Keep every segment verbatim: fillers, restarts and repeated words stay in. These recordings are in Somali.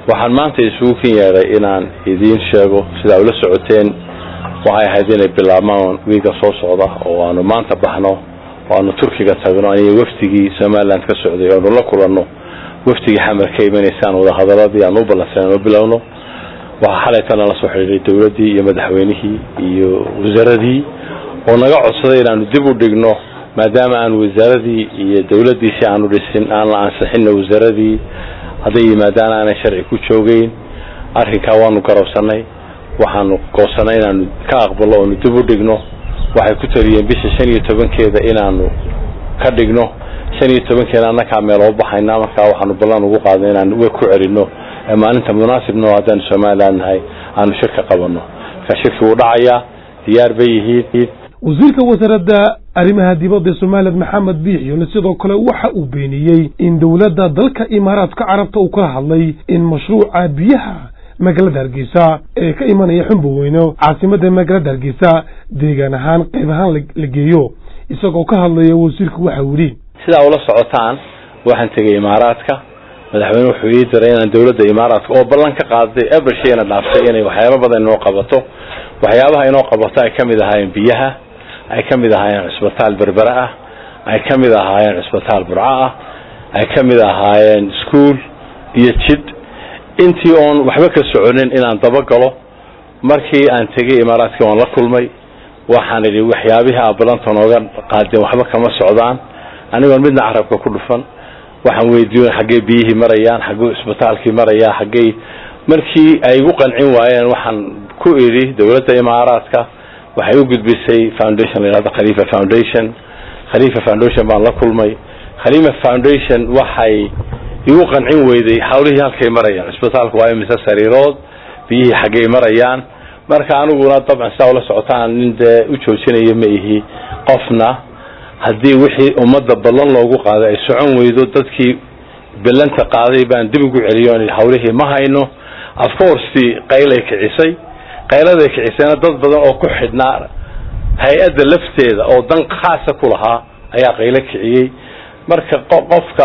waxaan maanta isugu kin yeeray inaan idiin sheego sida ula socoteen waxay ahayd inay bilaabmaan wiiga soo socda oo aanu maanta baxno oo aanu Turkiga tagno ay waftigii Somaliland ka socday oo la kulanno waftigii xamar ka imanaysan wada hadaladii aanu balansan oo bilowno waxa xalay tan la soo xiriiray dawladii iyo madaxweynihii iyo wasaaradii oo naga codsaday inaanu dib u dhigno maadaama aan wasaaradii iyo dawladii si aanu dhisin aan la ansixin wasaaradii haday yimaadaan aan sharci ku joogeen arrinka waanu garowsanay waxaanu goosanay inaanu ka aqbalo oo dib u dhigno waxay ku taliyeen bisha shan iyo toban-keeda inaanu ka dhigno shan iyo toban-keeda annaka meel oo baxayna marka waxaanu ballan ugu qaadnay inaanu way ku celino maalinta munaasibno haddaan Soomaaliland nahay aanu shirka qabano ka shirku u dhacaya diyaar bay yihiin wasiirka wasaaradda arrimaha dibadda Soomaaliland Maxamed Biixi sidoo kale waxa uu beeniyay in dawladda dalka Imaaraadka Carabta uu ka hadlay in mashruuca biyaha magaalada Hargeysa ee ka imanaya Xunboweyno caasimadda magaalada Hargeysa deegaan ahaan qayb ahaan la geeyo isagoo ka hadlaya wasiirku waxa uu yiri sida ula socotaan waxaan tagay Imaaraadka madaxweynuhu wuxuu ii diray in dawladda Imaaraadka oo ballan ka qaaday abarshayna dhaaftay inay waxyaabo badan inoo qabato waxyaabaha inoo qabato ay kamid ahaayeen biyaha ay kamid ahaayeen isbitaal Berbera ah ay kamid ahaayeen isbitaal Burca ah ay kamid ahaayeen school iyo jid intii oon waxba ka soconin inaan daba galo markii aan tagay Imaaraadka waan la kulmay waxaan idhi waxyaabaha balanta nooga qaadeen waxba kama socdaan aniga midna carabka ku dhufan waxaan weydiiyay xagee biyihii marayaan xagee isbitaalkii maraya xagee markii ay ugu qancin waayeen waxaan ku iri dawladda Imaaraadka waxay u gudbisay foundation la Khalifa Foundation Khalifa Foundation baan la kulmay Khalifa Foundation waxay igu qancin weyday hawlihii halkay marayaan isbitaalku waa imisa sariirood biyihii xagee marayaan marka aniguna dabcan saa ula socotaan in u joojinayo ma ihi qofna haddii wixii ummadda ballan loogu qaaday ay socon weydo dadkii ballanta qaaday baan dib ugu celiyo in hawlihii ma hayno of course qaylay kicisay qaylada kicisana dad badan oo ku xidhnaa hay'adda lafteeda oo dan khaas ah ku lahaa ayaa qayla kiciyay marka qofka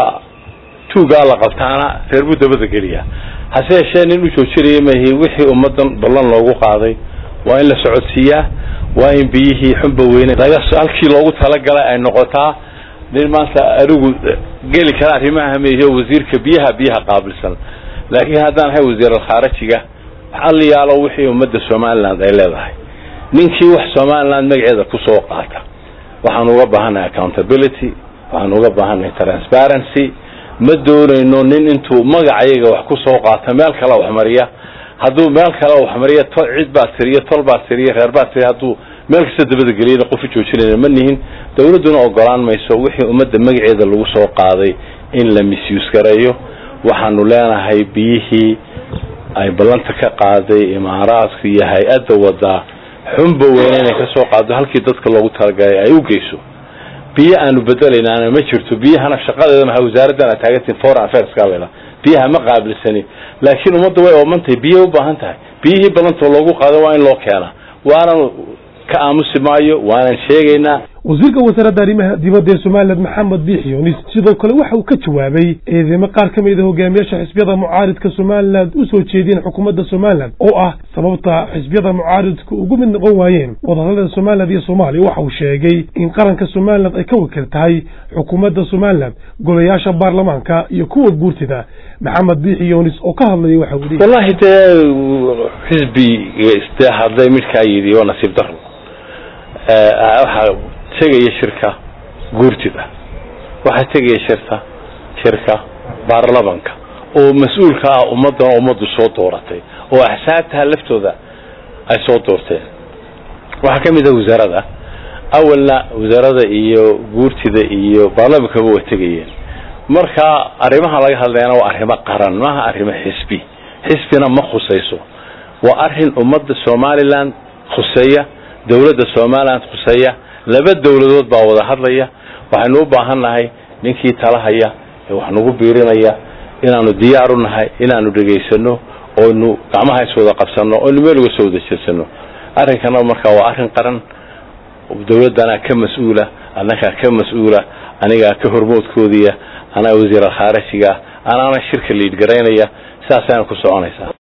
tuuga la qabtaana reer budabada galiya hase yeeshee nin u joojinayay ma ihi wixii ummadan ballan loogu qaaday waa in la socodsiiyaa waa in biyihii Xunboweyne laga halkii loogu talagalay ay noqotaa nin maanta arigu geli kara arrimaha meeyo wasiirka biyaha biyaha qaabilsan laakiin haddaan hay wasiir al-khaarijiga xalli yaalo wixii ummadda Soomaaliland ay leedahay ninkii wax Soomaaliland magaceeda ku soo qaata waxaan uga baahanahay accountability waxaan uga baahanahay transparency ma doonayno nin intuu magacayaga wax ku soo qaata meel kale wax mariya hadduu meel kale wax mariya cid baa tiriyo tol baa tiriyo reer baa tiriyo hadduu meel kasta dabada galiyay qof joojinayna ma nihin dawladuna ogolaan mayso wixii ummadda magaceeda lagu soo qaaday in la misuse gareeyo waxaanu leenahay biyihii ay ballanta ka qaaday Imaaraadka iyo hay'adda wada Xunboweyne inay ka soo qaado halkii dadka loogu talagalay ay u geyso biyo aanu bedelaynaana ma jirto biyahana shaqadeeda ma wasaaradana taageertin foreign affairs ka leeyahay biyaha ma qaabilsani laakiin ummadda way oomantay biyo u baahan tahay biyihii ballanta loogu qaado waa in loo keenaa waana ka aamusi maayo waan sheegaynaa wasiirka wasaaradda arrimaha dibadda Soomaaliland Maxamed Biixi sidoo kale waxa uu ka jawaabay eedeymo qaar ka mid ah hogaamiyaasha xisbiyada mucaaridka Soomaaliland u soo jeedin xukuumadda Soomaaliland oo ah sababta xisbiyada mucaaridku ugu mid noqon waayeen wadahadalada Soomaaliland iyo Soomaaliya waxa uu sheegay in qaranka Soomaaliland ay ka wakiil tahay xukuumadda Soomaaliland golayaasha baarlamaanka iyo kuwa guurtida Maxamed Biixi oo ka hadlay waxa uu yiri wallahi xisbi istihaaday midka yiri oo nasiib darro waxa tagay shirka guurtida waxa tagay shirka shirka baarlamaanka oo mas'uulka ah ummadda ummaddu soo dooratay oo axsaabta laftooda ay soo doorteen waxa kamid ah wasaaradda awalna wasaaradda iyo guurtida iyo baarlamaanka way tagayeen marka arrimaha laga hadlayna waa arrimo qaran maaha arrimo xisbi xisbina ma khusayso waa arrin ummadda Soomaaliland khusaya dawladda Soomaaliland khusaya laba dawladood baa wada hadlaya waxaanu u baahanahay ninkii talahaya ee wax nagu biirinaya inaanu diyaar u nahay inaanu dhageysano oo nu gacmaha is wada qabsano oo meel uga soo wadajeesano arrinkana marka waa arrin qaran dawladana ka mas'uula annaka ka mas'uula aniga ka hormoodkoodiya ana wasiir al-khaarijiga anaana shirka liid garaynaya saasaan ku soconaysaa